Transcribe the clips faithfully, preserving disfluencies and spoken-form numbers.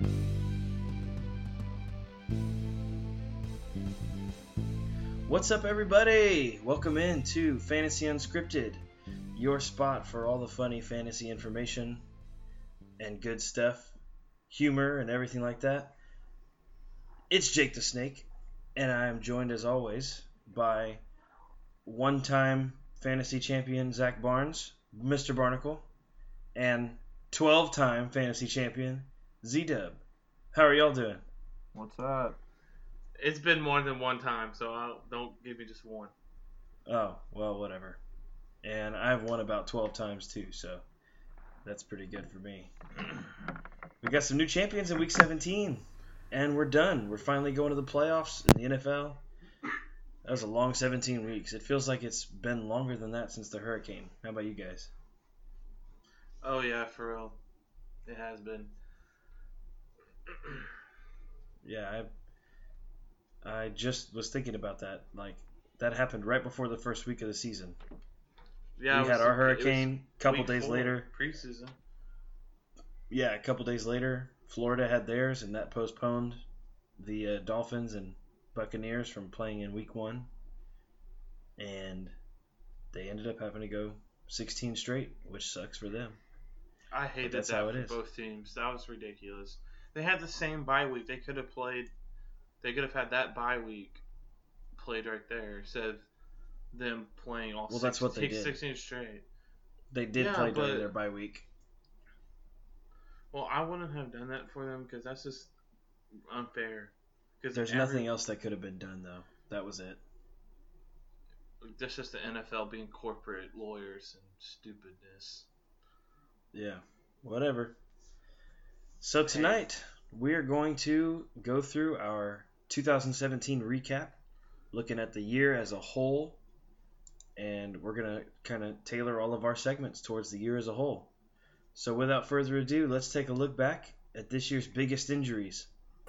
What's up, everybody? Welcome in to Fantasy Unscripted, your spot for all the funny fantasy information and good stuff, humor, and everything like that. It's Jake the Snake, and I am joined, as always, by one-time fantasy champion Zach Barnes, Mister Barnacle, and twelve-time fantasy champion Z-Dub. How are y'all doing? What's up? It's been more than one time, so I'll, don't give me just one. Oh, well, whatever. And I've won about twelve times too, so that's pretty good for me. We got some new champions in week seventeen, and we're done. We're finally going to the playoffs in the N F L. That was a long seventeen weeks. It feels like it's been longer than that since the hurricane. How about you guys? Oh, yeah, for real. It has been. Yeah, I I just was thinking about that. Like, that happened right before the first week of the season. Yeah, we had our hurricane a couple days four, later. Preseason. Yeah, a couple days later, Florida had theirs, and that postponed the uh, Dolphins and Buccaneers from playing in week one. And they ended up having to go sixteen straight, which sucks for them. I hated that for is. both teams. That was ridiculous. They had the same bye week. They could have played. They could have had that bye week played right there instead of them playing all. Well, six, that's what they did. sixteen straight. They did yeah, play but, during their bye week. Well, I wouldn't have done that for them because that's just unfair. Because there's every, nothing else that could have been done, though. That was it. That's just the N F L being corporate lawyers and stupidness. Yeah, whatever. So tonight, we are going to go through our two thousand seventeen recap, looking at the year as a whole, and we're going to kind of tailor all of our segments towards the year as a whole. So without further ado, let's take a look back at this year's biggest injuries.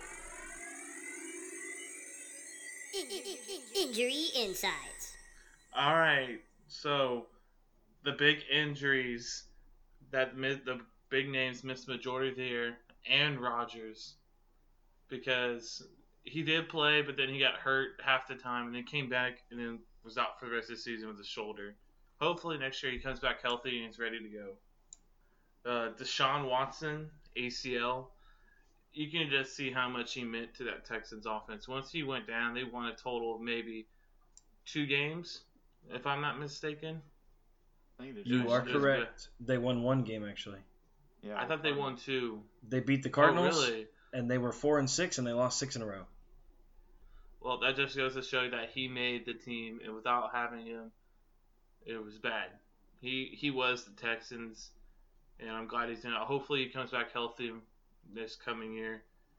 Injury Insights. All right, so the big injuries that the big names missed the majority of the year, and Rodgers, because he did play, but then he got hurt half the time, and then came back, and then was out for the rest of the season with his shoulder. Hopefully next year he comes back healthy and he's ready to go. Uh, Deshaun Watson, A C L. You can just see how much he meant to that Texans offense. Once he went down, they won a total of maybe two games, if I'm not mistaken. I think you are correct. They won one game, actually. Yeah, I thought they won two. They beat the Cardinals, oh, really? And they were four and six, and they lost six in a row. Well, that just goes to show you that he made the team, and without having him, it was bad. He he was the Texans, and I'm glad he's in it. Hopefully he comes back healthy this coming year.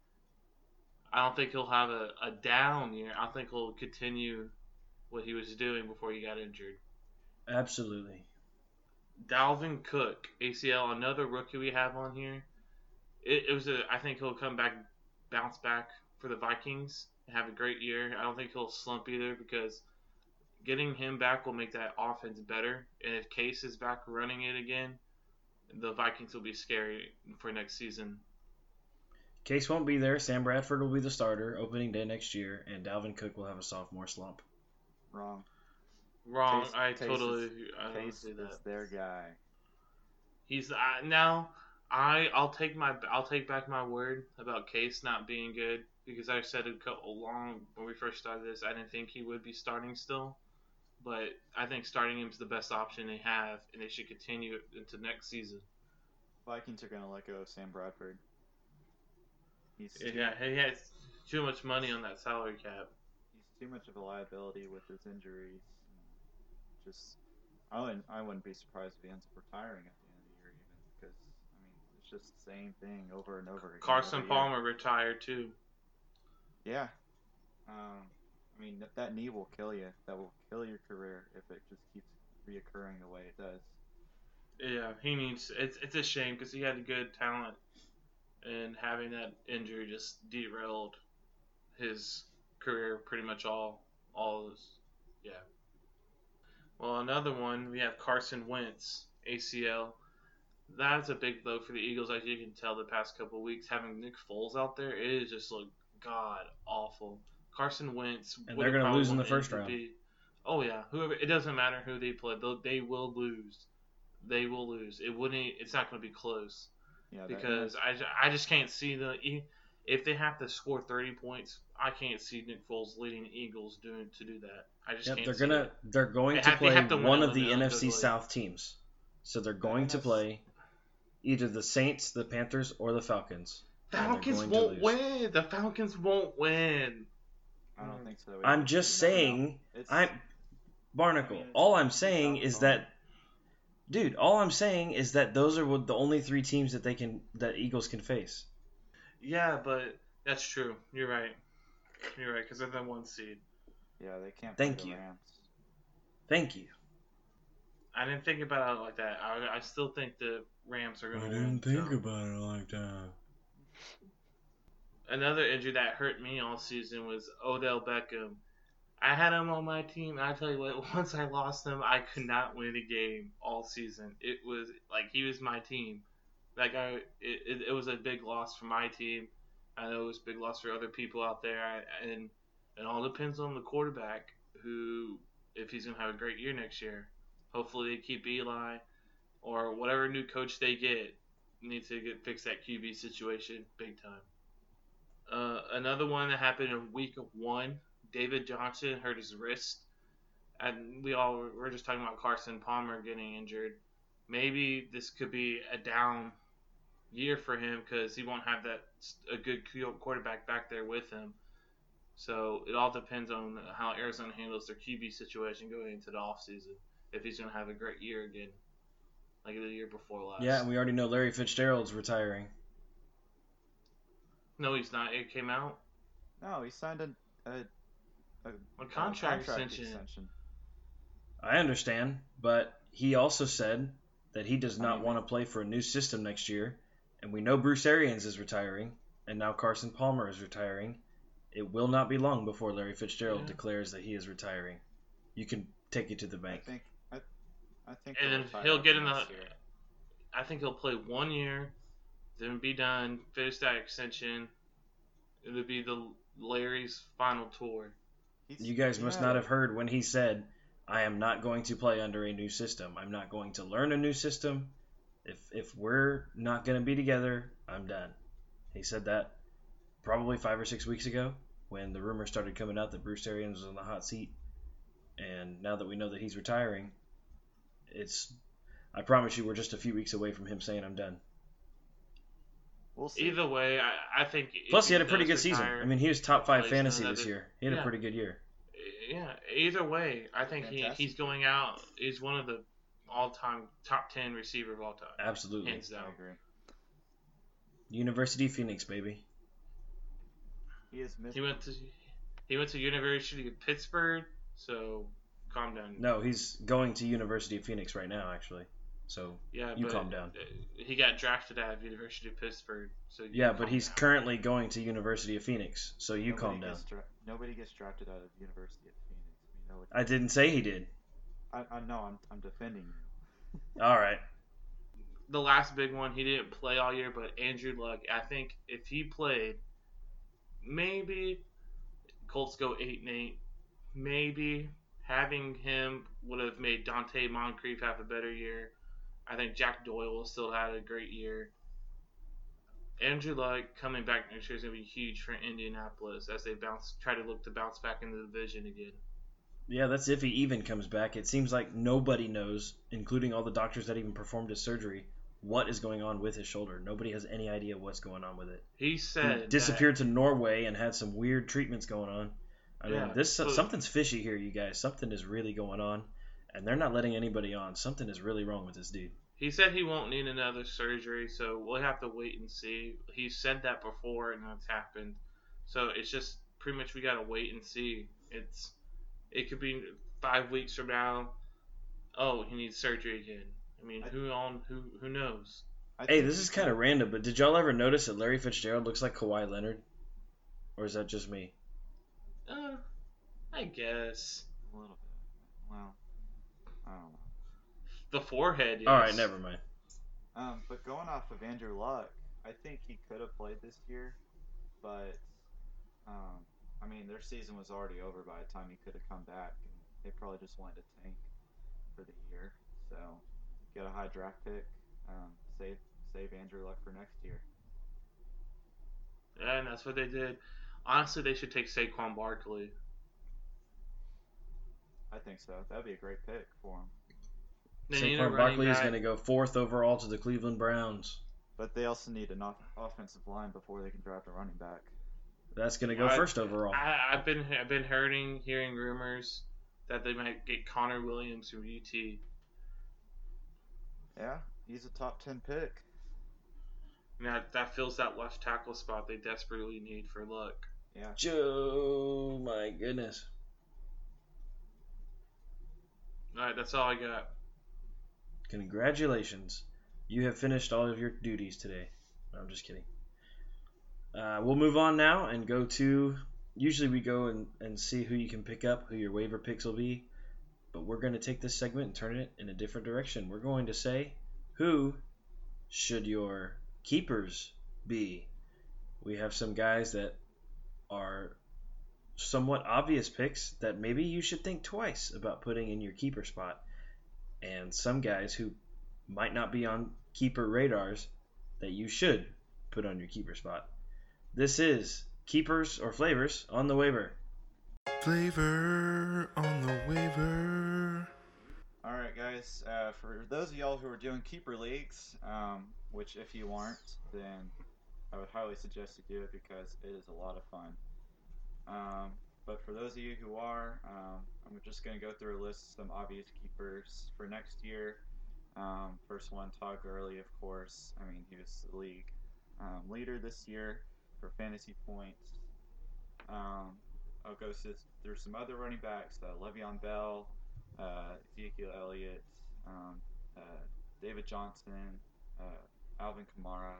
I don't think he'll have a, a down year. I think he'll continue what he was doing before he got injured. Absolutely. Dalvin Cook, A C L, another rookie we have on here. It, it was a. I think he'll come back, bounce back for the Vikings, and have a great year. I don't think he'll slump either because getting him back will make that offense better. And if Case is back running it again, the Vikings will be scary for next season. Case won't be there. Sam Bradford will be the starter opening day next year, and Dalvin Cook will have a sophomore slump. Wrong. Wrong. Case, I Case totally. Is, I don't Case say that. is their guy. He's uh, now. I I'll take my I'll take back my word about Case not being good because I said a couple long when we first started this I didn't think he would be starting still, but I think starting him is the best option they have and they should continue into next season. Vikings are gonna let go of Sam Bradford. He's too, yeah, he has too much money on that salary cap. He's too much of a liability with his injuries. Just, I wouldn't, I wouldn't be surprised if he ends up retiring at the end of the year, even because I mean it's just the same thing over and over again. Carson Palmer retired too. Yeah, um, I mean that, that knee will kill you. That will kill your career if it just keeps reoccurring the way it does. Yeah, he needs. It's it's a shame because he had a good talent, and having that injury just derailed his career pretty much all all his, yeah. Well, another one we have Carson Wentz, A C L. that's a big blow for the Eagles. As you can tell, the past couple of weeks having Nick Foles out there, it is just look god awful. Carson Wentz, And would they're have gonna lose in probably the first won round. M V P. Oh yeah, whoever. It doesn't matter who they play. They'll, they will lose. They will lose. It wouldn't. It's not going to be close Yeah, that- because I, ju- I just can't see the e- if they have to score thirty points. I can't see Nick Foles leading the Eagles doing to do that. I just Yep, can't. they're see gonna it. they're going They to have- they play have to win one it of the when N they F C undefeated. South teams. So they're going to N F C play either the Saints, the Panthers, or the Falcons. and they're Falcons going to won't lose. win. The Falcons won't win. I don't think so. I'm either. just You never know. saying, It's, I'm Barnacle. I mean, it's all I'm it's saying South is Dakota. that, dude. All I'm saying is that those are the only three teams that they can that Eagles can face. Yeah, but that's true. You're right. You're right because they're the one seed. Yeah, they can't. Thank play the you. Rams. Thank you. I didn't think about it like that. I, I still think the Rams are going to win. so. about it like that. Another injury that hurt me all season was Odell Beckham. I had him on my team. And I tell you what, once I lost him, I could not win a game all season. It was like he was my team. Like I, it, it, it was a big loss for my team. I know it was a big loss for other people out there, I, and it all depends on the quarterback who, if he's gonna have a great year next year. Hopefully they keep Eli, or whatever new coach they get needs to get fix that Q B situation big time. Uh, another one that happened in week one, David Johnson hurt his wrist, and we all were we're just talking about Carson Palmer getting injured. Maybe this could be a down year for him because he won't have that a good quarterback back there with him. So it all depends on how Arizona handles their Q B situation going into the offseason. If he's going to have a great year again, like the year before last. Yeah, and we already know Larry Fitzgerald's retiring. No, he's not. It came out. No, he signed a a, a, A contract extension. extension. I understand, but he also said that he does I not mean, want to play for a new system next year, and we know Bruce Arians is retiring, and now Carson Palmer is retiring. It will not be long before Larry Fitzgerald Yeah. declares that he is retiring. You can take it to the I bank. think I, I think. And he'll then retire he'll get after in the. next year. I think he'll play one year, then be done, finish that extension. It'll be the Larry's final tour. He's- You guys must yeah, not have heard when he said, I am not going to play under a new system. I'm not going to learn a new system. If if we're not going to be together, I'm done. He said that probably five or six weeks ago when the rumors started coming out that Bruce Arians was on the hot seat. And now that we know that he's retiring, it's I promise you we're just a few weeks away from him saying I'm done. We'll see. Either way, I, I think. if Plus, he had a pretty does good season. retire- I mean, he was top five plays fantasy another- this year. He had a yeah. pretty good year. Yeah, either way, I think he, Fantastic. he's going out. He's one of the all-time top ten receiver of all time, Absolutely. hands I down. agree. University of Phoenix, baby. He is missed. He went to he went to University of Pittsburgh, so calm down. No, he's going to University of Phoenix right now, actually. So yeah, you but calm down. uh, He got drafted out of University of Pittsburgh, so you Yeah, but calm he's down. currently going to University of Phoenix. So you Nobody calm down. gets dra- nobody gets drafted out of University of Phoenix. We know it. I didn't say he did. I, I know. I'm I'm defending you. All right. The last big one, he didn't play all year, but Andrew Luck. I think if he played, maybe Colts go eight and eight. Maybe having him would have made Dante Moncrief have a better year. I think Jack Doyle still had a great year. Andrew Luck coming back next year is going to be huge for Indianapolis as they bounce, try to look to bounce back into the division again. Yeah, that's if he even comes back. It seems like nobody knows, including all the doctors that even performed his surgery, what is going on with his shoulder. Nobody has any idea what's going on with it. He He said disappeared to Norway and had some weird treatments going on. I mean, Yeah, this but- something's fishy here, you guys. Something is really going on, and they're not letting anybody on. Something is really wrong with this dude. He said he won't need another surgery, so we'll have to wait and see. He said that before, and that's happened. So it's just pretty much we gotta wait and see. It's it could be five weeks from now. Oh, he needs surgery again. I mean, I- who on who who knows? I Hey, think this he's is kind of gonna- random, but did y'all ever notice that Larry Fitzgerald looks like Kawhi Leonard? Or is that just me? Uh, I guess a little bit. Well, I don't know. the forehead. Yes. All right, never mind. Um, but going off of Andrew Luck, I think he could have played this year, but um, I mean, their season was already over by the time he could have come back, and they probably just wanted to tank for the year. So get a high draft pick, um, save save Andrew Luck for next year. Yeah, and that's what they did. Honestly, they should take Saquon Barkley. I think so. That'd be a great pick for him. They need a Saquon running Barkley is back. going to go fourth overall to the Cleveland Browns. But they also need an off- offensive line before they can draft a running back. That's going to go I- first overall. I, I've been I've been hearing hearing rumors that they might get Connor Williams from U T. Yeah, he's a top ten pick. And that that fills that left tackle spot they desperately need for Luck. Yeah. Joe, my goodness. All right, that's all I got. Congratulations. You have finished all of your duties today. No, I'm just kidding. Uh, we'll move on now and go to... Usually we go and, and see who you can pick up, who your waiver picks will be. But we're going to take this segment and turn it in a different direction. We're going to say, who should your keepers be? We have some guys that are somewhat obvious picks that maybe you should think twice about putting in your keeper spot. And some guys who might not be on keeper radars that you should put on your keeper spot. This is Keepers or Flavors on the Waiver. Flavor on the waiver. All right, guys. Uh, for those of y'all who are doing keeper leagues, um, which if you aren't, then I would highly suggest you do it because it is a lot of fun. Um, but for those of you who are, um, I'm just going to go through a list of some obvious keepers for next year. Um, first one, Todd Gurley, of course. I mean, he was the league um, leader this year for fantasy points. Um, I'll go through some other running backs, uh, Le'Veon Bell, uh, Ezekiel Elliott, um, uh, David Johnson, uh, Alvin Kamara.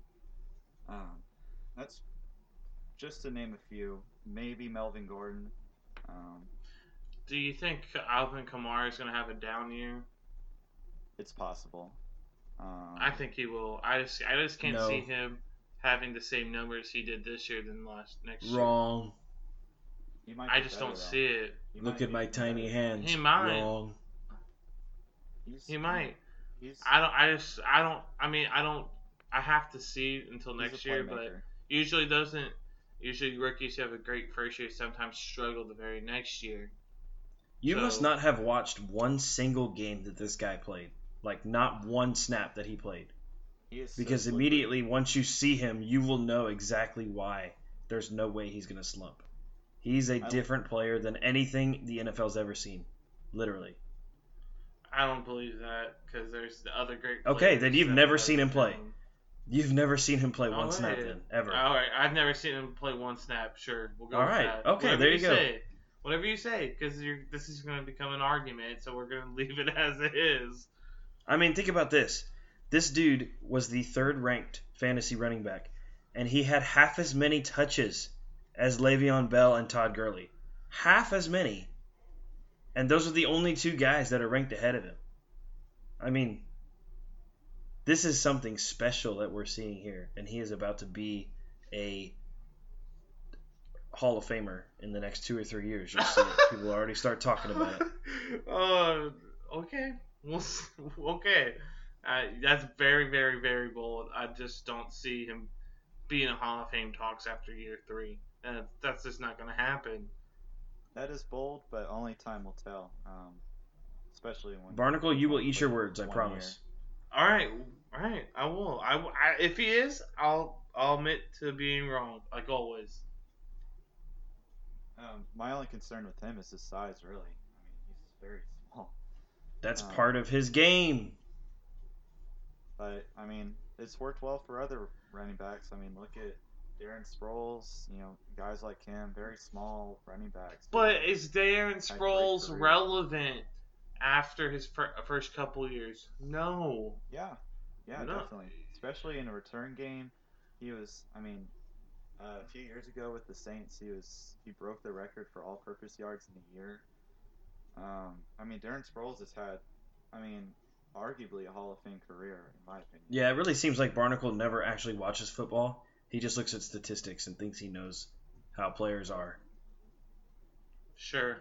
Um, that's just to name a few. Maybe Melvin Gordon. Um, Do you think Alvin Kamara is going to have a down year? it's possible. Um, I think he will. I just I just can't No. see him having the same numbers he did this year than last next year. Wrong. he might I be just better, don't though. see it. He Look might at be my even tiny better. hands. He might. Wrong. He's, He might. He's, I don't. I just. I don't. I mean, I don't. I have to see until he's next a year, but playmaker. usually doesn't. Usually rookies who have a great first year sometimes struggle the very next year. You So- must not have watched one single game that this guy played. Like, not one snap that he played. He is so Because slippery. immediately, once you see him, you will know exactly why there's no way he's going to slump. He's a I- different player than anything the N F L's ever seen. Literally. I don't believe that because there's the other great. Okay, players then you've that never have seen him play. him. You've never seen him play Oh, one snap wait. then, ever. All right, I've never seen him play one snap. Sure, we'll go All with right, that. okay, Whatever there you go. Say. Whatever you say, because this is going to become an argument, so we're going to leave it as it is. I mean, think about this. This dude was the third ranked fantasy running back, and he had half as many touches as Le'Veon Bell and Todd Gurley. Half as many. And those are the only two guys that are ranked ahead of him. I mean, this is something special that we're seeing here, and he is about to be a Hall of Famer in the next two or three years. You'll see it. People already start talking about it. Uh, okay. We'll s- okay. Uh, that's very, very, very bold. I just don't see him being in Hall of Fame talks after year three. Uh, that's just not going to happen. That is bold, but only time will tell. Um, especially when Barnacle, you will eat your for words, I one promise. All right, all right. I will. I, will- I if he is, I'll I'll admit to being wrong, like always. year. Um, my only concern with him is his size. Really, I mean, he's very small. That's Um, part of his game. But I mean, it's worked well for other running backs. I mean, look at Darren Sproles. You know, guys like him, very small running backs. But is Darren great Sproles career. relevant after his fir- first couple years? No. Yeah, yeah, No. definitely. Especially in a return game, he was. I mean, uh, a few years ago with the Saints, he was he broke the record for all-purpose yards in a year. Um, I mean, Darren Sproles has had. I mean, arguably a Hall of Fame career, in my opinion. Yeah, it really seems like Barnacle never actually watches football. He just looks at statistics and thinks he knows how players are. Sure.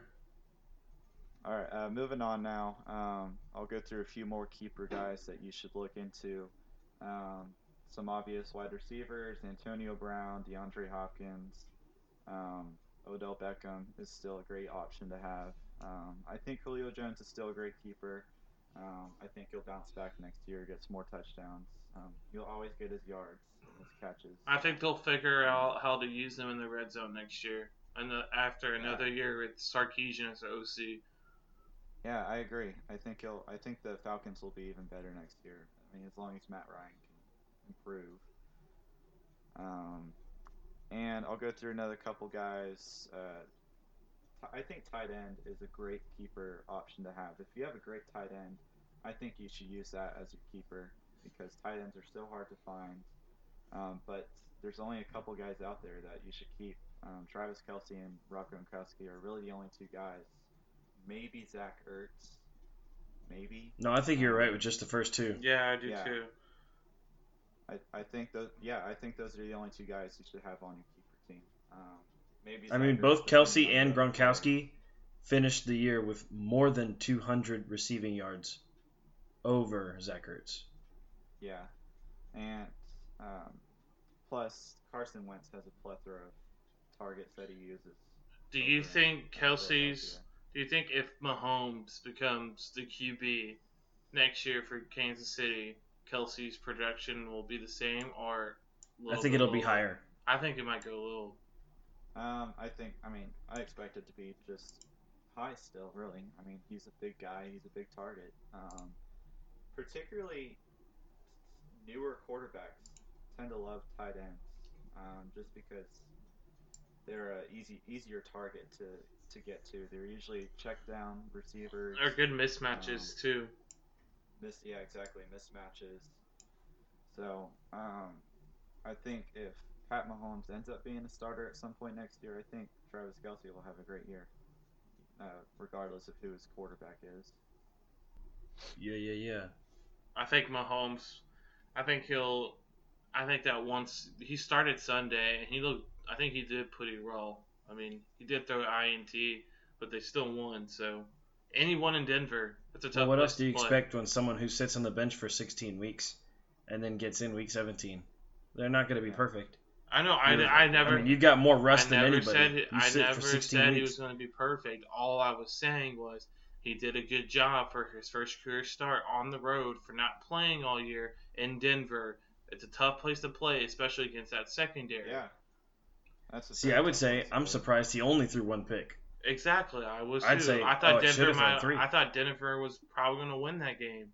All right, uh, moving on now. Um, I'll go through a few more keeper guys that you should look into. Um, some obvious wide receivers: Antonio Brown, DeAndre Hopkins, um, Odell Beckham is still a great option to have. Um, I think Julio Jones is still a great keeper. Um, I think he'll bounce back next year, get some more touchdowns. Um, he'll always get his yards, his catches. I think they'll figure out how to use him in the red zone next year, and the, after another Yeah. year with Sarkisian as the O C. Yeah, I agree. I think he'll. I think the Falcons will be even better next year. I mean, as long as Matt Ryan can improve. Um, and I'll go through another couple guys. Uh, t- I think tight end is a great keeper option to have. If you have a great tight end, I think you should use that as your keeper because tight ends are so hard to find. Um, but there's only a couple guys out there that you should keep. Um, Travis Kelce and Rob Gronkowski are really the only two guys. Maybe Zach Ertz. Maybe. No, I think you're right with just the first two. Yeah, I do Yeah. too. I, I think those. Yeah, I think those are the only two guys you should have on your keeper team. Um, maybe. I Zach mean, Ertz, both depending Kelsey on and the other player. Gronkowski finished the year with more than two hundred receiving yards over Zach Ertz. Yeah, and um, plus Carson Wentz has a plethora of targets that he uses. Do you over in- think in Kelsey's? Philadelphia. Do you think if Mahomes becomes the Q B next year for Kansas City, Kelsey's production will be the same, or a I little think bit it'll be lower? higher. I think it might go a little. Um, I think. I mean, I expect it to be just high still. Really. I mean, he's a big guy. He's a big target. Um, particularly newer quarterbacks tend to love tight ends, um, just because they're a easy, easier target to, to get to. They're usually check down receivers. Or good mismatches Um, too. Miss, yeah, exactly, mismatches. So, um, I think if Pat Mahomes ends up being a starter at some point next year, I think Travis Kelce will have a great year, uh, regardless of who his quarterback is. Yeah, yeah, yeah. I think Mahomes. I think he'll. I think that once he started Sunday, and he looked. I think he did pretty well. I mean, he did throw an I N T, but they still won. So, and he won in Denver. That's a tough. Well, what place else do you to play. expect when someone who sits on the bench for sixteen weeks and then gets in week seventeen? They're not going to be Yeah. perfect. I know. I, Really. I never. I mean, you've got more I rust than never anybody. said. You I sit never for sixteen said he weeks. was going to be perfect. All I was saying was he did a good job for his first career start on the road for not playing all year in Denver. It's a tough place to play, especially against that secondary. Yeah. That's a See, very I would tough say place to I'm play. surprised he only threw one pick. Exactly, I was I'd too. say, I oh, thought it Denver should've had might. three. I thought Denver was probably going to win that game.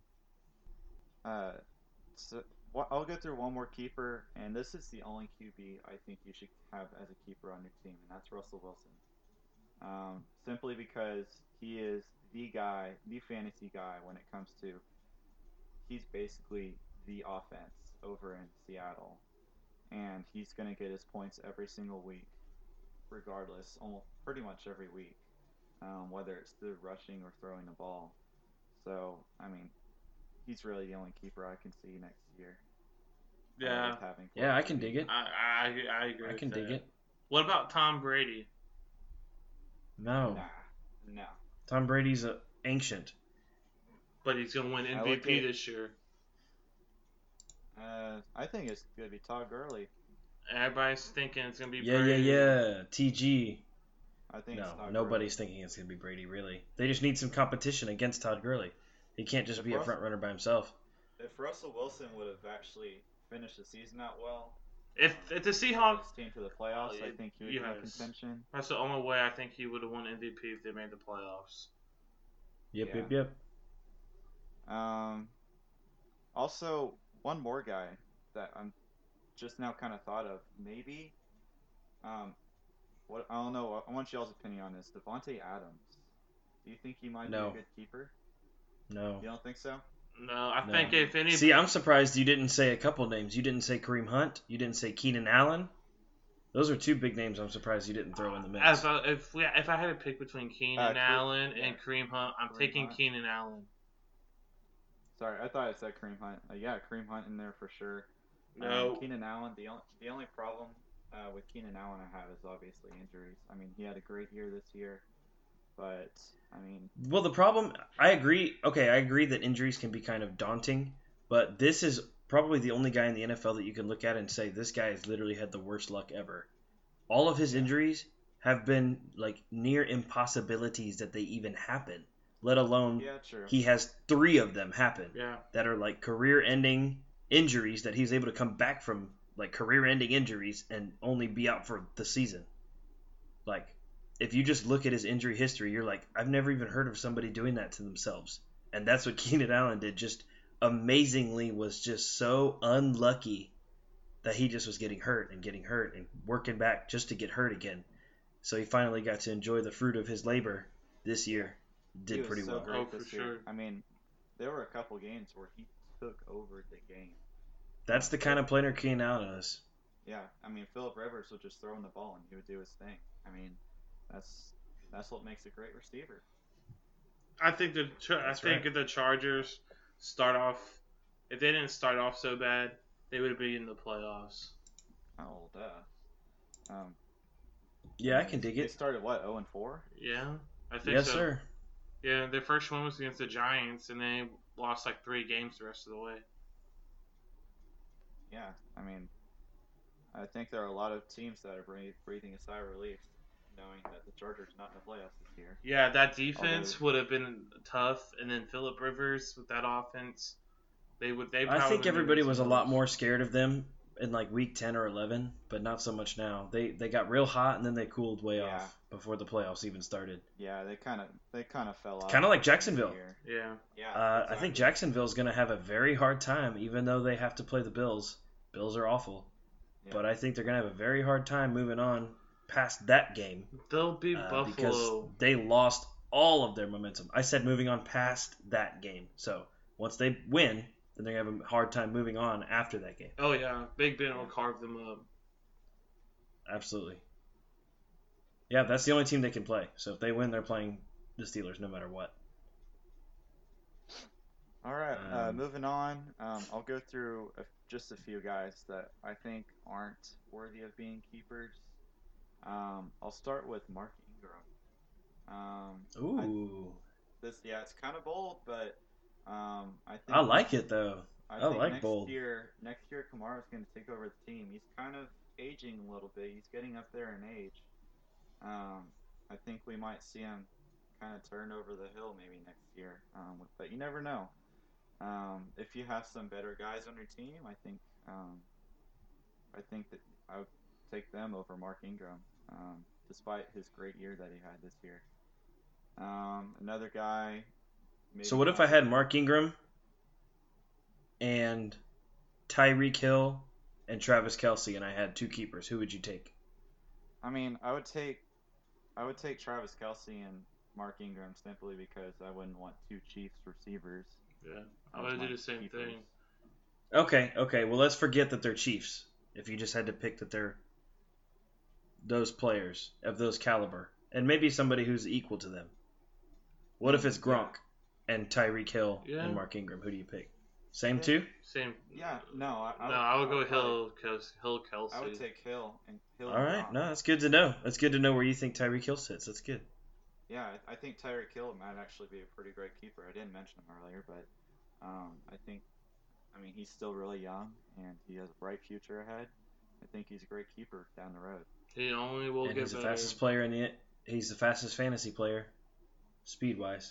Uh, so, wh- I'll go through one more keeper, and this is the only Q B I think you should have as a keeper on your team, and that's Russell Wilson. Um, simply because he is the guy, the fantasy guy when it comes to, he's basically the offense over in Seattle, and he's going to get his points every single week, regardless, almost pretty much every week, um, whether it's through rushing or throwing the ball. So, I mean, he's really the only keeper I can see next year. uh, Yeah, with having Yeah, I played can Q B. dig it. I I, I agree. I with can dig that. it. What about Tom Brady? No. Nah, no. Tom Brady's a ancient. But he's going to win I M V P look at- this year. Uh, I think it's gonna be Todd Gurley. Everybody's thinking it's going to be Yeah, yeah, Brady. yeah. T G. I think it's No, Todd nobody's thinking it's going to be Brady, really. They just need some competition against Todd Gurley. He can't just If be a Russ- front runner by himself. Gurley. If Russell Wilson would have actually finished the season out well, If, um, if the got Seahawks, his team to the playoffs, I think he would be in Yes. contention. that's the only way I think he would have won M V P if they made the playoffs. Yep, Yeah. yep, yep. Um, also, one more guy that I'm just now kind of thought of. Maybe, um, what I don't know. I want y'all's opinion on this. Devontae Adams. Do you think he might No. be a good keeper? No. You don't think so? No, I No. think if any. See, I'm surprised you didn't say a couple names. You didn't say Kareem Hunt. You didn't say Keenan Allen. Those are two big names I'm surprised you didn't throw in the mix. As a, if we if I had to pick between Keenan Uh, Kare- Allen yeah. and Kareem Hunt, I'm Kareem taking Hunt. Keenan Allen. Sorry, I thought I said Kareem Hunt. Uh, yeah, Kareem Hunt in there for sure. No. Um, Keenan Allen. The only the only problem uh, with Keenan Allen I have is obviously injuries. I mean, he had a great year this year, but I mean, Well, the problem, I agree. Okay, I agree that injuries can be kind of daunting, but this is probably the only guy in the N F L that you can look at and say this guy has literally had the worst luck ever. All of his injuries have been like near impossibilities that they even happen, let alone yeah, true. he has three of them happen Yeah. that are like career-ending injuries that he's able to come back from, like career-ending injuries, and only be out for the season. Like, if you just look at his injury history, you're like, I've never even heard of somebody doing that to themselves. And that's what Keenan Allen did. Just amazingly was just so unlucky that he just was getting hurt and getting hurt and working back just to get hurt again. So he finally got to enjoy the fruit of his labor this year. Did he was pretty so well. great Oh, for this year. sure. I mean, there were a couple games where he took over the game. That's the kind of player Keenan Allen is. Yeah, I mean, Philip Rivers would just throw him the ball and he would do his thing. I mean, that's that's what makes a great receiver. I think the Char- I That's think right. if the Chargers start off, if they didn't start off so bad, they would be in the playoffs. Oh, duh. Um, Yeah, I can dig They it. started what, zero and four? Yeah, I think Yes, so. sir. Yeah, their first one was against the Giants, and they lost like three games the rest of the way. Yeah, I mean, I think there are a lot of teams that are breath- breathing a sigh of relief, knowing that the Chargers are not in the playoffs this year. Yeah, that defense Although- would have been tough, and then Phillip Rivers with that offense, they would. They. I probably think would have everybody been was a some lot close. more scared of them in like week ten or eleven, but not so much now. They they got real hot and then they cooled way Yeah. off before the playoffs even started. Yeah, they kind of they kind of fell off. Kinda like at the end of the Jacksonville. year. Yeah, Yeah, Uh, I think exactly. Jacksonville's going to have a very hard time, even though they have to play the Bills. Bills are awful, Yeah. but I think they're going to have a very hard time moving on past that game they'll beat uh, because Buffalo. they lost all of their momentum. I said moving on past that game. So once they win, then they're going to have a hard time moving on after that game. Oh yeah, Big Ben will carve them up. Absolutely. Yeah, that's the only team they can play. So if they win, they're playing the Steelers no matter what. All right, uh, Um, moving on. Um, I'll go through a, just a few guys that I think aren't worthy of being keepers. Um, I'll start with Mark Ingram. Um, Ooh, this, yeah, it's kind of bold, but um, I think I like it though. I, I think like next bold. year, next year Kamara's going to take over the team. He's kind of aging a little bit. He's getting up there in age. Um, I think we might see him kind of turn over the hill maybe next year. Um, but you never know. Um, if you have some better guys on your team, I think um, I think that I would take them over Mark Ingram, um, despite his great year that he had this year. Um, another guy. Maybe So what if not- I had Mark Ingram and Tyreek Hill and Travis Kelce, and I had two keepers? Who would you take? I mean, I would take, I would take Travis Kelce and Mark Ingram simply because I wouldn't want two Chiefs receivers. Yeah, I as would my do the same keepers. thing. Okay, okay. Well, let's forget that they're Chiefs. If you just had to pick that they're those players of those caliber, and maybe somebody who's equal to them. What if it's Gronk and Tyreek Hill Yeah. and Mark Ingram? Who do you pick? Same Yeah. two? Same. Yeah, no, I, I No, I would go probably- Hill, Kelsey, Hill, Kelsey. I would take Hill and Hill. All and right, Gronk. no, that's good to know. That's good to know where you think Tyreek Hill sits. That's good. Yeah, I I think Tyreek Hill might actually be a pretty great keeper. I didn't mention him earlier, but um, I think, I mean, he's still really young and he has a bright future ahead. I think he's a great keeper down the road. He only will and get he's the better. fastest player in the. He's the fastest fantasy player, speed wise.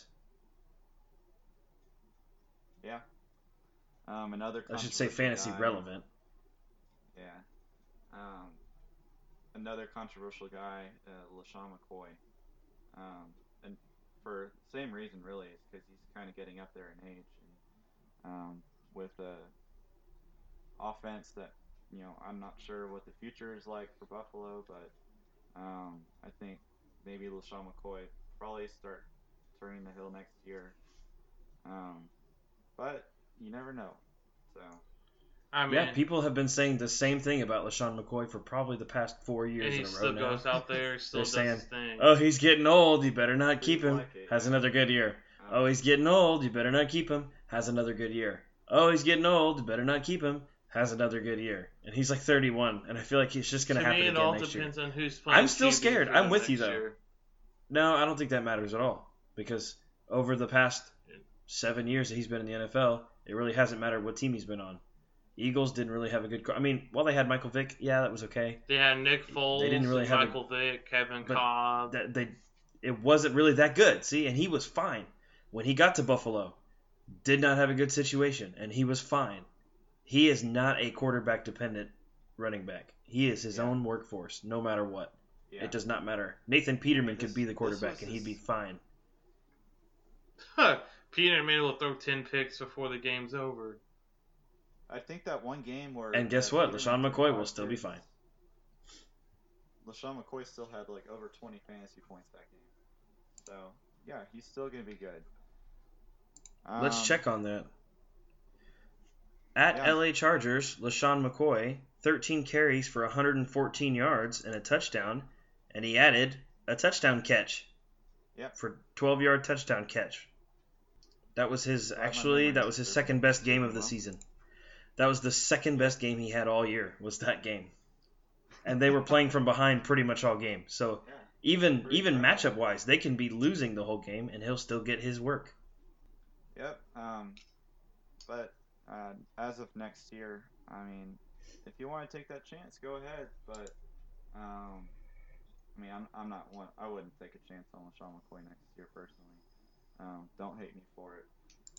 Yeah. Um, another. I should say controversial fantasy guy- relevant. Yeah. Um, another controversial guy, uh, LaShawn McCoy. Um, and for the same reason, really, is because he's kind of getting up there in age, and um, with a offense that, you know, I'm not sure what the future is like for Buffalo, but um, I think maybe LaShawn McCoy probably start turning the hill next year. Um, but you never know. So. I mean, Yeah, people have been saying the same thing about LaShawn McCoy for probably the past four and years he in a row still now. goes out there, still They're does saying, his thing. Oh, he's getting old. You better not keep Seems him. like it, Has yeah. another good year. um, Oh, he's getting old. You better not keep him. has another good year. Oh, he's getting old. Better not keep him. Has another good year. And he's like thirty-one, and I feel like it's just going To to happen me, it again all next year. depends on who's playing. I'm still Q B scared. for I'm them with you, next though. year. No, I don't think that matters at all. Because over the past seven years that he's been in the N F L, it really hasn't mattered what team he's been on. Eagles didn't really have a good. I mean, while they had Michael Vick, yeah, that was okay. They had Nick Foles, They didn't really have a- Michael Vick, Kevin but Cobb. That they, it wasn't really that good. See, and he was fine when he got to Buffalo. Did not have a good situation, and he was fine. He is not a quarterback dependent running back. He is his Yeah. own workforce, no matter what. Yeah. It does not matter. Nathan Peterman This- could be the this quarterback, was and he'd his- be fine. Peterman will throw ten picks before the game's over. I think that one game where. And guess uh, what? Peterman LaShawn threw McCoy five will still be picks, fine. LaShawn McCoy still had like over twenty fantasy points that game. So, yeah, he's still going to be good. Let's Um, check on that. At yeah. L A Chargers, LaShawn McCoy, thirteen carries for one hundred fourteen yards and a touchdown, and he added a touchdown catch. Yep. For twelve-yard touchdown catch. That was his, Glad my actually, memory that is was his good. second best game of the Well. season. That was the second best game he had all year, was that game. And they were playing from behind pretty much all game. So Yeah. even Pretty even proud. matchup-wise, they can be losing the whole game, and he'll still get his work. Yep. Um, but uh, as of next year, I mean, if you want to take that chance, go ahead. But um, I mean, I'm I'm not one. I wouldn't take a chance on LaShawn McCoy next year personally. Um, don't hate me for it.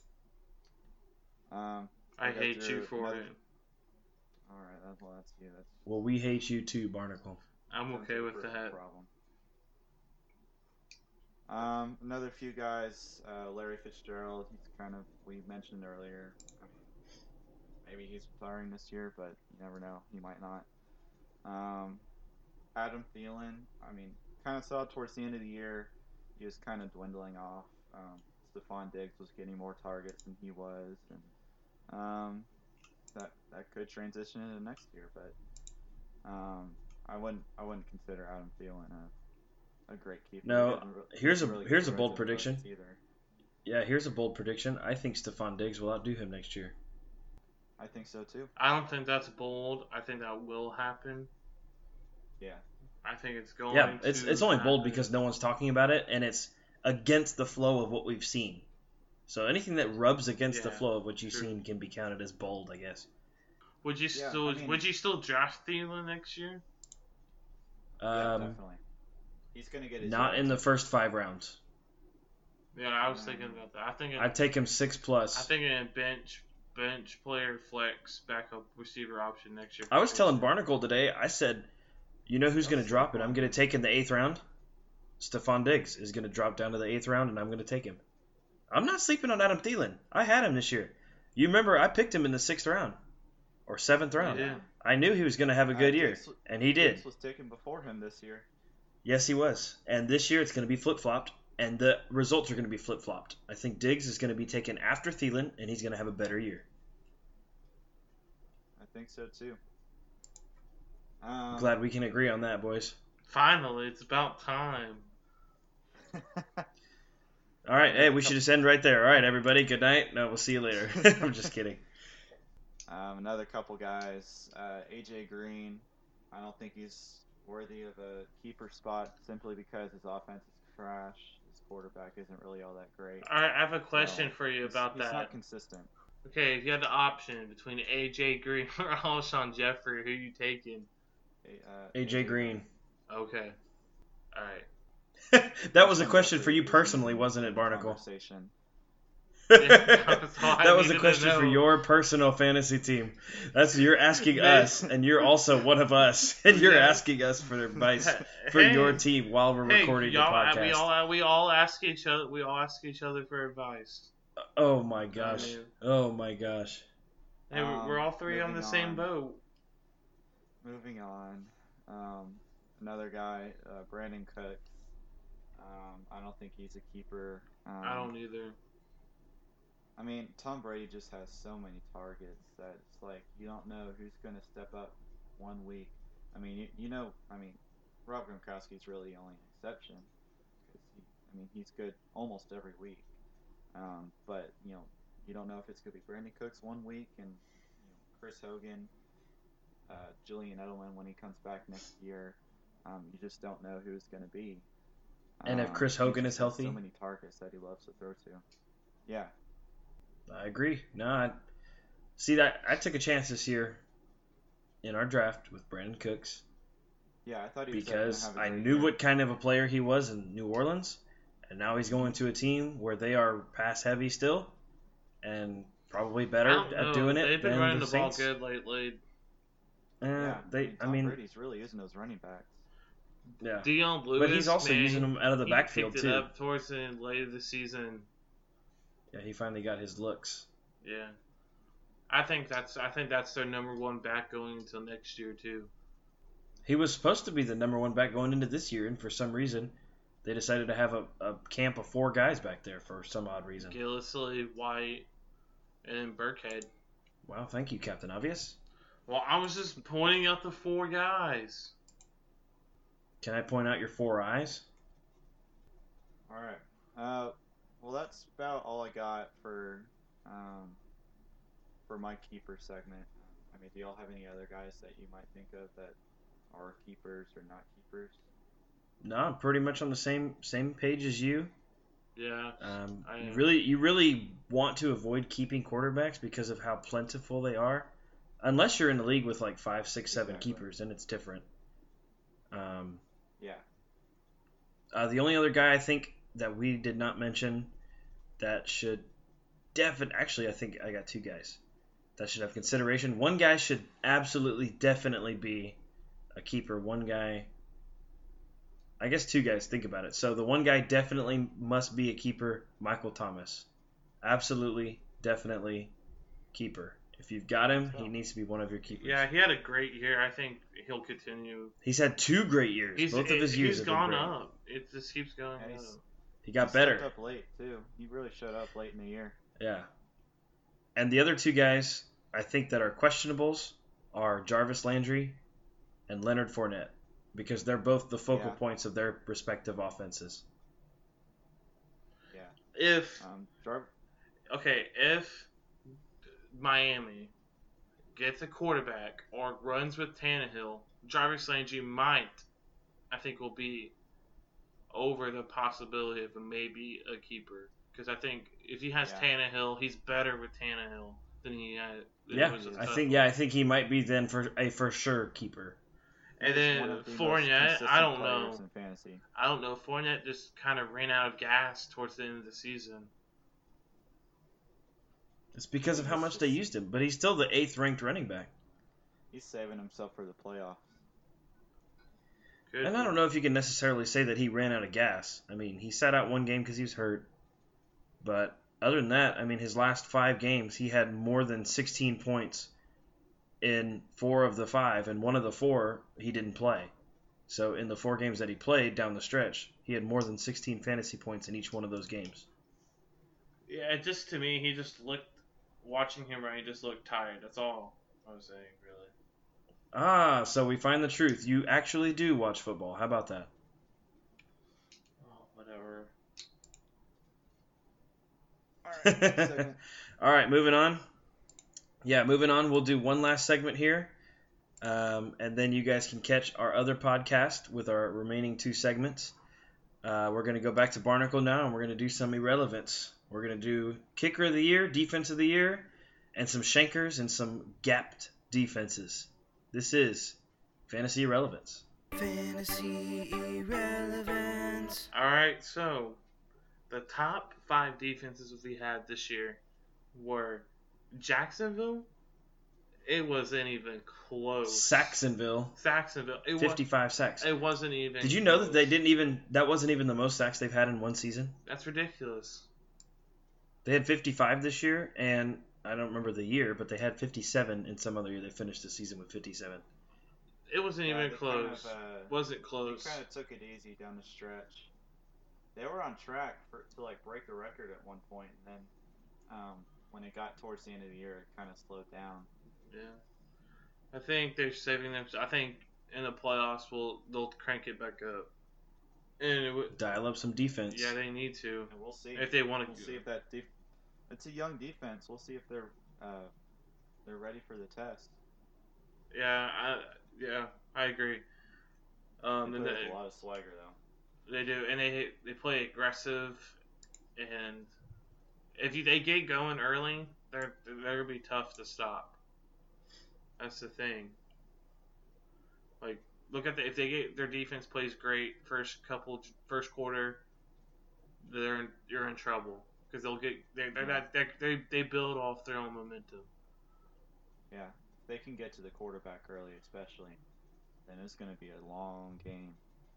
Um, I we got hate your- you for another- it. All right, that's well, that's you. That's Well, we hate you too, Barnacle. I'm that's okay your with personal that. Problem. Um, another few guys, uh, Larry Fitzgerald. He's kind of we mentioned earlier. I mean, maybe he's retiring this year, but you never know. He might not. Um, Adam Thielen. I mean, kind of saw towards the end of the year, he was kind of dwindling off. Um, Stephon Diggs was getting more targets than he was, and um, that that could transition into next year. But um, I wouldn't I wouldn't consider Adam Thielen a, a great keeper. No, He didn't re- here's a- didn't really here's get a bold red zone prediction. targets Either. Yeah, here's a bold prediction. I think Stephon Diggs will outdo him next year. I think so too. I don't think that's bold. I think that will happen. Yeah. I think it's going Yeah, to it's it's only bold happen. because no one's talking about it, and it's against the flow of what we've seen. So anything that rubs against the Yeah, flow of what you've true. seen can be counted as bold, I guess. Would you Yeah, still I mean- would you still draft Thielen next year? yeah, Um, definitely. He's gonna get his not in the yards. first five rounds. Yeah, I was thinking about that. I think in, I'd take him six I plus. think in a bench bench player flex backup receiver option next year. I was for telling sure. Barnacle today, I said, you know who's going to That's drop so it? I'm fun. going to take in the eighth round. Stephon Diggs is going to drop down to the eighth round, and I'm going to take him. I'm not sleeping on Adam Thielen. I had him this year. You remember I picked him in the sixth round or seventh round. did. I knew he was going to have a Uh, good year, Diggs- and he did. Diggs was taken before him this year. Yes, he was. And this year it's going to be flip-flopped, and the results are going to be flip-flopped. I think Diggs is going to be taken after Thielen, and he's going to have a better year. I think so too. Um, Glad we can agree on that, boys. Finally, it's about time. All right, hey, we should just end right there. All right, everybody, good night. No, we'll see you later. I'm just kidding. um, another couple guys. Uh, A J Green. I don't think he's worthy of a keeper spot simply because his offense is trash. His quarterback isn't really all that great. All right, I have a question So, for you he's- about he's that. not consistent. Okay, if you had the option between A J Green or Alshon Jeffrey, who you taking? Uh, A J Green. Okay. All right. That was a Alshon question Jeffrey for you isn't personally, in wasn't the it, Barnacle? conversation. that's all I That was a needed to question for know. your personal fantasy team. That's you're asking Man. us, and you're also one of us, and you're Yeah. asking us for advice for Hey, your team while we're hey, recording the y'all, podcast. We all we all ask each other. We all ask each other for advice. Oh my gosh! man. Oh my gosh! Hey, we're- we're all Um, three on the moving same on. boat. Moving on. Um, another guy, uh, Brandon Cook. Um, I don't think he's a keeper. Um, I don't either. I mean, Tom Brady just has so many targets that it's like you don't know who's going to step up one week. I mean, you, you know, I mean, Rob Gronkowski's really the only exception because he, I mean, he's good almost every week. Um, but you know, you don't know if it's going to be Brandon Cooks one week and you know, Chris Hogan, uh, Julian Edelman when he comes back next year. Um, you just don't know who it's going to be. And if Um, Chris he Hogan just is has healthy? so many targets that he loves to throw to. Yeah. I agree. No, I, see that I took a chance this year in our draft with Brandon Cooks Yeah, I thought he was because going to have a I great knew year. what kind of a player he was in New Orleans, and now he's going to a team where they are pass heavy still, and probably I better don't at know. doing it They've been than running the, the, ball Saints. good lately. Uh, Yeah, they, I mean, I Tom mean, Brady's really using those running backs. yeah, Dion Lewis, but he's also man, using them out of the he backfield picked it too. up towards the end, late of the season. Yeah, he finally got his looks. Yeah, I think that's I think that's their number one back going until next year too. He was supposed to be the number one back going into this year, and for some reason, they decided to have a, a camp of four guys back there for some odd reason. Gillisley, White, and Burkhead. Wow, thank you, Captain Obvious. Well, I was just pointing out the four guys. Can I point out your four eyes? All right. Uh, well, that's about all I got for um, for my keeper segment. I mean, do y'all have any other guys that you might think of that are keepers or not keepers? No, I'm pretty much on the same same page as you. Yeah, Um, I you am. really, you really want to avoid keeping quarterbacks because of how plentiful they are. Unless you're in the league with like five, six, seven Exactly. keepers, then it's different. Um, Yeah. uh, the only other guy I think that we did not mention that should definitely, actually, I think I got two guys that should have consideration. One guy should absolutely, definitely be a keeper. One guy, I guess two guys, think about it. So the one guy definitely must be a keeper, Michael Thomas. Absolutely, definitely keeper. If you've got him, he needs to be one of your keepers. Yeah, he had a great year. I think he'll continue. He's had two great years. He's, Both of his years he's have gone been great. up. It just keeps going And up. he's- He got He better. stepped up late too. He really showed up late in the year. Yeah. And the other two guys I think that are questionables are Jarvis Landry and Leonard Fournette because they're both the focal Yeah. points of their respective offenses. Yeah. If Um, Jar- okay, if Miami gets a quarterback or runs with Tannehill, Jarvis Landry might, I think, will be over the possibility of a maybe a keeper. Because I think if he has Yeah. Tannehill, he's better with Tannehill than he had. than Yeah, was with I Tuttle. think yeah, I think he might be then for a for sure keeper. And he's one then of the most Fournette, consistent I don't players know. in fantasy. I don't know. Fournette just kind of ran out of gas towards the end of the season. It's because of how much they used him, but he's still the eighth ranked running back. He's saving himself for the playoffs. Good And for- I don't know if you can necessarily say that he ran out of gas. I mean, he sat out one game because he was hurt. But other than that, I mean, his last five games, he had more than sixteen points in four of the five, and one of the four he didn't play. So in the four games that he played down the stretch, he had more than sixteen fantasy points in each one of those games. Yeah, it just to me, he just looked. Watching him run, he just looked tired. That's all I was saying, really. Ah, so we find the truth. You actually do watch football. How about that? Oh, whatever. All right. next segment. All right, moving on. Yeah, moving on. We'll do one last segment here, um, and then you guys can catch our other podcast with our remaining two segments. Uh, we're going to go back to Barnacle now, and we're going to do some irrelevance. We're going to do kicker of the year, defense of the year, and some shankers and some gapped defenses. This is Fantasy Irrelevance. Fantasy irrelevance. All right, so the top five defenses we had this year were Jacksonville. It wasn't even close. Saxonville, Saxonville. It fifty-five sacks. Was, it wasn't even. Did you know that close. they didn't even? That wasn't even the most sacks they've had in one season. That's ridiculous. They had fifty-five this year, and I don't remember the year, but they had fifty-seven in some other year. They finished the season with fifty-seven. It wasn't Yeah, even they close. Kind of, uh, wasn't they close. kind of took it easy down the stretch. They were on track for to like break the record at one point, and then um, when it got towards the end of the year, it kind of slowed down. Yeah. I think they're saving them. I think in the playoffs, will they'll crank it back up. And it would, Dial up some defense. yeah, they need to. And we'll see If they want We'll to. see if that def- it's a young defense. We'll see if they're uh, they're ready for the test. Yeah, I yeah I agree. Um, They and play they, with a lot of swagger though. they do, and they they play aggressive, and if you, they get going early, they're they're gonna be tough to stop. That's the thing. Like, look at the if they get their defense plays great first couple first quarter, they're in, you're in trouble because they'll get they're, they're Yeah. not they're, they they build off their own momentum. Yeah, if they can get to the quarterback early, especially, then it's going to be a long game.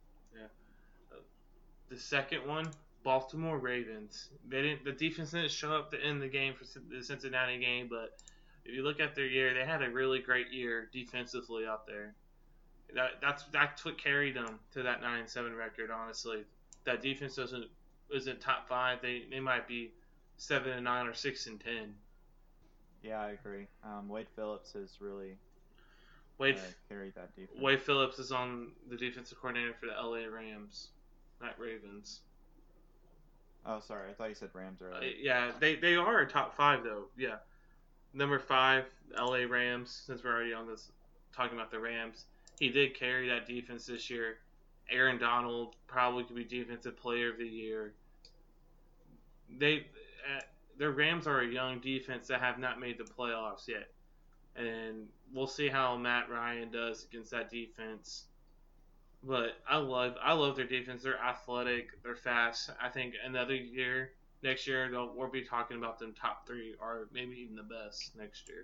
The second one, Baltimore Ravens. They didn't the defense didn't show up to end the game for the Cincinnati game, but if you look at their year, they had a really great year defensively out there. That that's that's what carried them to that nine and seven record. Honestly, that defense doesn't isn't top five. They they might be seven and nine or six and ten. Yeah, I agree. Um, Wade Phillips has really Wade uh, carried that defense. Wade Phillips is on the defensive coordinator for the L A Rams, not Ravens. Oh, sorry, I thought you said Rams Uh, earlier. yeah, they they are a top five though. Yeah, number five, L A Rams. Since we're already on this, talking about the Rams, he did carry that defense this year. Aaron Donald probably could be defensive player of the year. They, uh, the Rams are a young defense that have not made the playoffs yet, and we'll see how Matt Ryan does against that defense. But I love I love their defense. They're athletic. They're fast. I think another year, next year, they'll, we'll be talking about them top three or maybe even the best next year.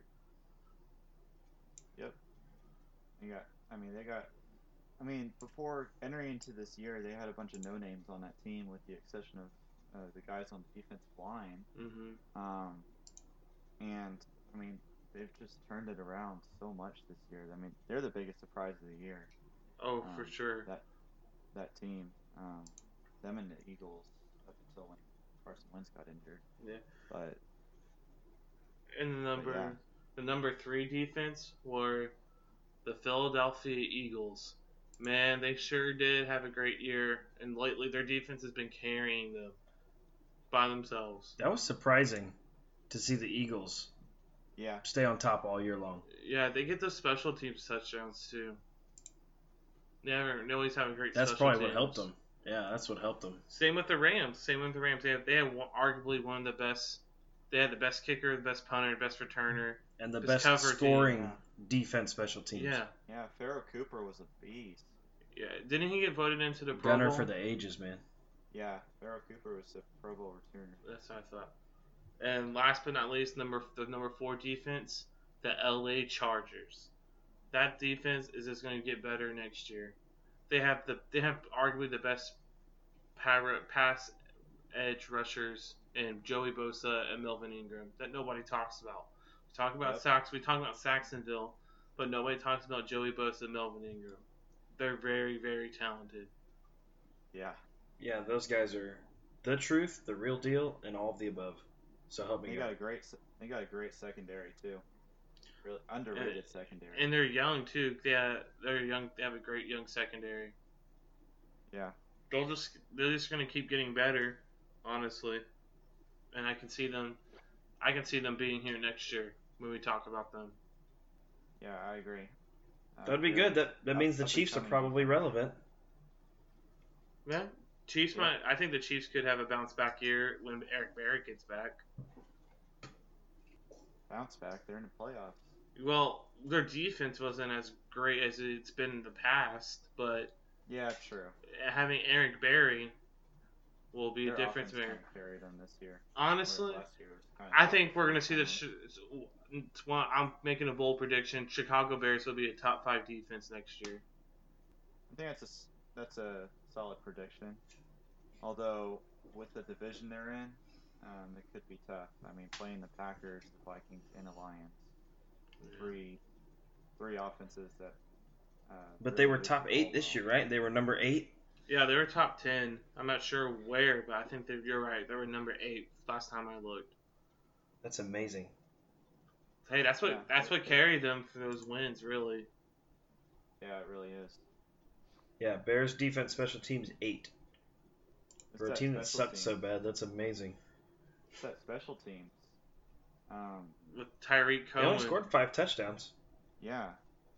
They got, I mean, they got, I mean, before entering into this year, they had a bunch of no names on that team, with the exception of uh, the guys on the defensive line. Mm-hmm. Um, and I mean, they've just turned it around so much this year. I mean, they're the biggest surprise of the year. Oh, Um, for sure. That that team, um, them and the Eagles, up until when Carson Wentz got injured. Yeah. But And the number yeah. the number three defense were the Philadelphia Eagles. Man, they sure did have a great year, and lately their defense has been carrying them by themselves. That was surprising to see the Eagles yeah, stay on top all year long. Yeah, they get those special teams touchdowns too. Yeah, they always have a great. That's special probably what teams. helped them. Yeah, that's what helped them. Same with the Rams. Same with the Rams. They have they have one, arguably one of the best. They had the best kicker, the best punter, the best returner. And the Just best cover team, scoring yeah. defense special teams. Yeah, yeah. Pharaoh Cooper was a beast. yeah. Didn't he get voted into the Pro Gunner Bowl? for the ages, man. Yeah, Pharaoh Cooper was a Pro Bowl returner. That's what I thought. And last but not least, number the number four defense, the L A Chargers. That defense is just going to get better next year. They have the they have arguably the best para- pass edge rushers in Joey Bosa and Melvin Ingram that nobody talks about. We talk about Yep. Sax, we talk about Saxonville, but nobody talks about Joey Bosa and Melvin Ingram. They're very, very talented. Yeah, Yeah, those guys are the truth, the real deal, and all of the above. So help me they God. got a great. se- They got a great secondary too. Really underrated And- secondary. And they're young too. Yeah, they're young. They have a great young secondary. yeah, They'll just they're just gonna keep getting better, honestly. And I can see them, I can see them being here next year when we talk about them. yeah, I agree. Uh, That'd be they're good. That that up- means the up and Chiefs are coming probably defense. relevant. Yeah, Chiefs Yeah. might. I think the Chiefs could have a bounce back year when Eric Berry gets back. Bounce back. They're in the playoffs. Well, their defense wasn't as great as it's been in the past, but Yeah, true. having Eric Berry will be Their a difference offense maker. kinda carried them this year. Honestly, whereas last year was kinda I think we're gonna see the. dominant. Sh- it's one- I'm making a bold prediction. Chicago Bears will be a top five defense next year. I think that's a s- that's a solid prediction. Although with the division they're in, um, it could be tough. I mean, playing the Packers, the Vikings, and the Lions, three three offenses that. Uh, But they really were move top the eight ball this well. year, right? They were number eight. Yeah, they were top ten. I'm not sure where, but I think that you're right. They were number eight last time I looked. That's amazing. Hey, that's what Yeah. that's what carried them for those wins, really. Yeah, it really is. Yeah, Bears defense special teams eight. It's For a that team that special sucked so teams. bad, that's amazing. It's that special teams. Um, with Tyreek They only Cohen. scored five touchdowns. yeah.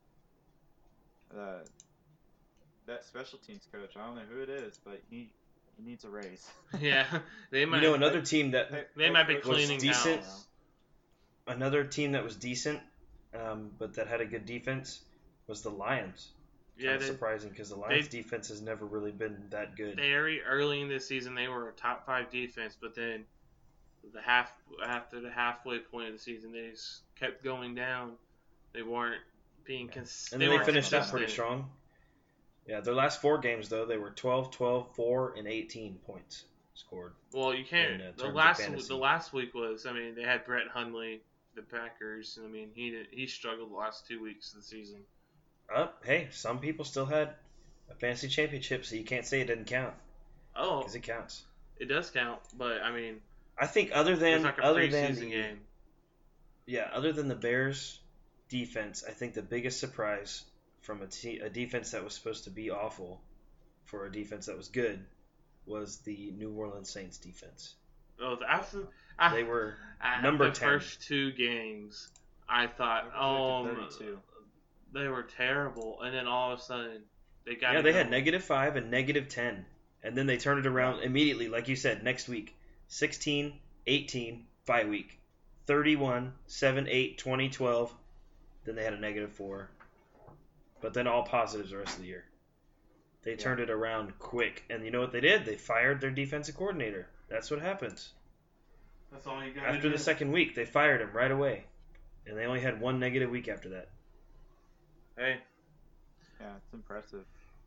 Uh, that special teams coach, I don't know who it is, but he he needs a raise. Yeah, they might. You know, another team that Head- They head might be coach was cleaning decent. house. Another team that was decent, um, but that had a good defense was the Lions. Yeah, Kind of they, surprising because the Lions' they- defense has never really been that good. very early in this season they were a top five defense, but then the half after the halfway point of the season they just kept going down. They weren't being Yeah. cons- and then they, weren't finished out pretty consistent. strong. Yeah, their last four games though, they were twelve, twelve, four, and eighteen points scored. Well, you can't. in, uh, terms the of last fantasy. the last week was. I mean, they had Brett Hundley, the Packers. And I mean, he did, he struggled the last two weeks of the season. Uh, hey, some people still had a fantasy championship, so you can't say it didn't count Oh, because it counts. it does count, but I mean, I think other it's than like a other than preseason the, game. yeah, other than the Bears defense, I think the biggest surprise from a, te- a defense that was supposed to be awful for a defense that was good was the New Orleans Saints defense. Oh, the- after I, They were I- number the ten. first two games, I thought, They oh, were projected thirty-two. they were terrible, and then all of a sudden they got. yeah, it they had going. negative five and negative ten, and then they turned it around immediately, like you said, next week, sixteen, eighteen, bye week, thirty-one, seven, eight, twenty, twelve. Then they had a negative four, but then all positives the rest of the year. They turned it around quick, and you know what they did? They fired their defensive coordinator. That's what happens. That's all you got. After the second week, they fired him right away, and they only had one negative week after that. Hey, Yeah, it's impressive.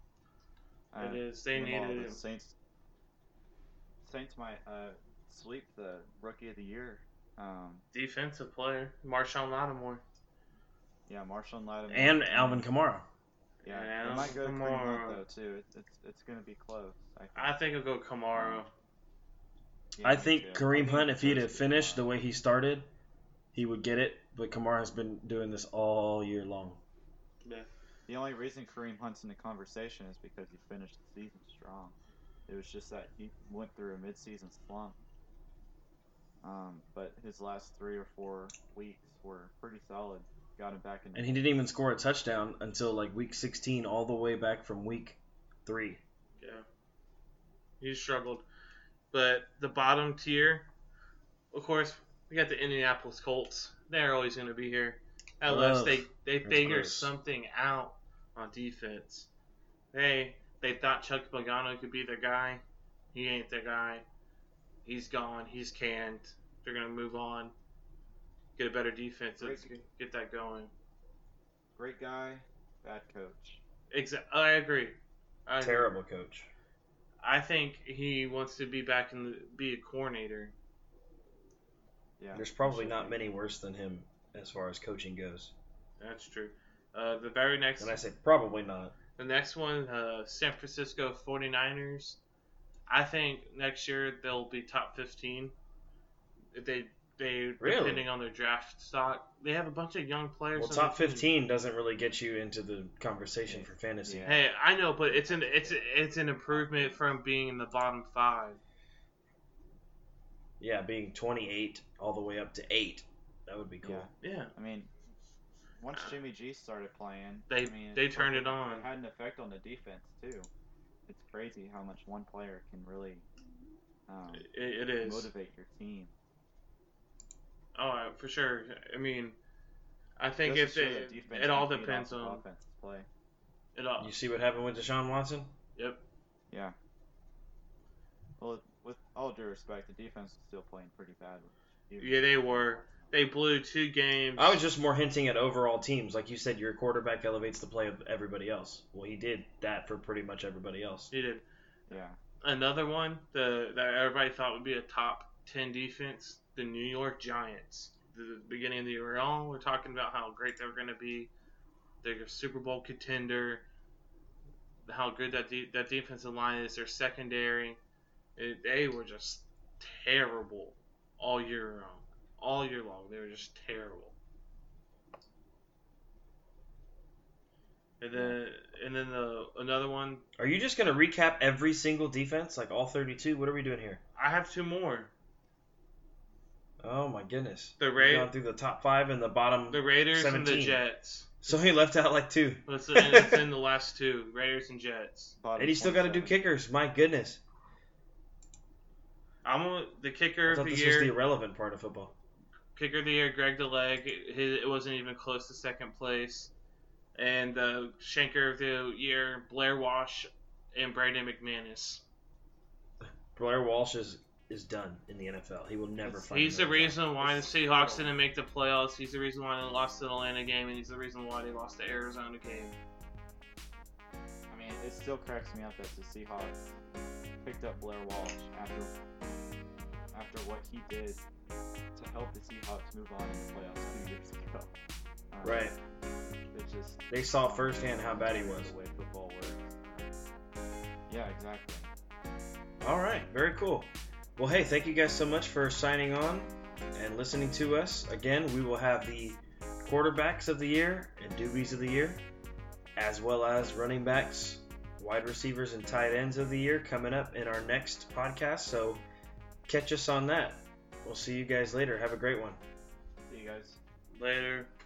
it is. They meanwhile, needed the him. Saints. Saints might uh, sweep the Rookie of the Year. Um, Defensive player, Marshawn Lattimore. yeah, Marshawn Lattimore And Alvin Kamara. Yeah, and it might go to Kareem Kamara. Hunt though too. It's it's, it's going to be close. I think. I think it'll go Kamara. Yeah, I me think too. Kareem I Hunt, think if he'd it's have Kamara. finished the way he started, he would get it. But Kamara's been doing this all year long. The only reason Kareem Hunt's in the conversation is because he finished the season strong. It was just that he went through a mid-season slump. Um, but his last three or four weeks were pretty solid. Got him back in. And he didn't even score a touchdown until like week sixteen, all the way back from week three. Yeah, he struggled. But the bottom tier, of course, we got the Indianapolis Colts. They're always going to be here unless Ugh, they they that's figure gross. something out on defense. They they thought Chuck Pagano could be their guy. He ain't their guy. He's gone. He's canned. They're going to move on. Get a better defense. Let's get that going. Great guy, bad coach. Exactly. I agree. I agree. Terrible coach. I think he wants to be back in the be a coordinator. Yeah. There's probably he should not be. many worse than him as far as coaching goes. That's true. Uh, the very next And I say probably not. the next one, uh, San Francisco forty-niners. I think next year they'll be top fifteen. If they they Really? depending on their draft stock. They have a bunch of young players. Well, on top their team. fifteen doesn't really get you into the conversation for fantasy. Yeah. Hey, I know, but it's an it's it's an improvement from being in the bottom five. Yeah, being twenty-eight all the way up to eight. That would be cool. Yeah, I mean, once Jimmy G started playing, They- I mean, they turned it on. It had an effect on the defense too. It's crazy how much one player can really um, it, it is. motivate your team. Oh, uh, for sure. I mean, I think Goes if to show it, that defense it all can feed depends off of on offense's play. it all. You see what happened with Deshaun Watson? Yep. Yeah. Well, with all due respect, the defense is still playing pretty bad. With Yeah, they were. They blew two games. I was just more hinting at overall teams. Like you said, your quarterback elevates the play of everybody else. Well, he did that for pretty much everybody else. He did. Yeah. Another one the that everybody thought would be a top ten defense, the New York Giants. The beginning of the year, all we're talking about how great they're going to be. They're a Super Bowl contender. How good that de- that defensive line is. Their secondary, it, they were just terrible all year long. All year long, they were just terrible. And then, and then the another one. Are you just going to recap every single defense, like all thirty-two? What are we doing here? I have two more. Oh my goodness. The We've Ra- gone through the top five and the bottom. the Raiders seventeen. and the Jets. So he left out like two. It's in, it's in the last two, Raiders and Jets. Bottom And he still got to do twenty-seven. kickers. My goodness. I'm gonna, the kicker I of thought the this year. was the irrelevant part of football. Kicker of the year, Greg DeLeg. It, it wasn't even close to second place. And the Shanker of the year, Blair Walsh and Brandon McManus. Blair Walsh is, is done in the N F L. He will never It's- find He's the another job. reason why the Seahawks didn't make the playoffs. He's the reason why they lost the Atlanta game, and he's the reason why they lost the Arizona game. I mean, it still cracks me up that the Seahawks picked up Blair Walsh after after what he did to help the Seahawks move on in the playoffs two years ago. Um, Right. It just They saw firsthand how bad he was. the way football works. Yeah, exactly. All right. Very cool. Well, hey, thank you guys so much for signing on and listening to us. Again, we will have the quarterbacks of the year and doobies of the year, as well as running backs, wide receivers, and tight ends of the year coming up in our next podcast. So catch us on that. We'll see you guys later. Have a great one. See you guys. Later.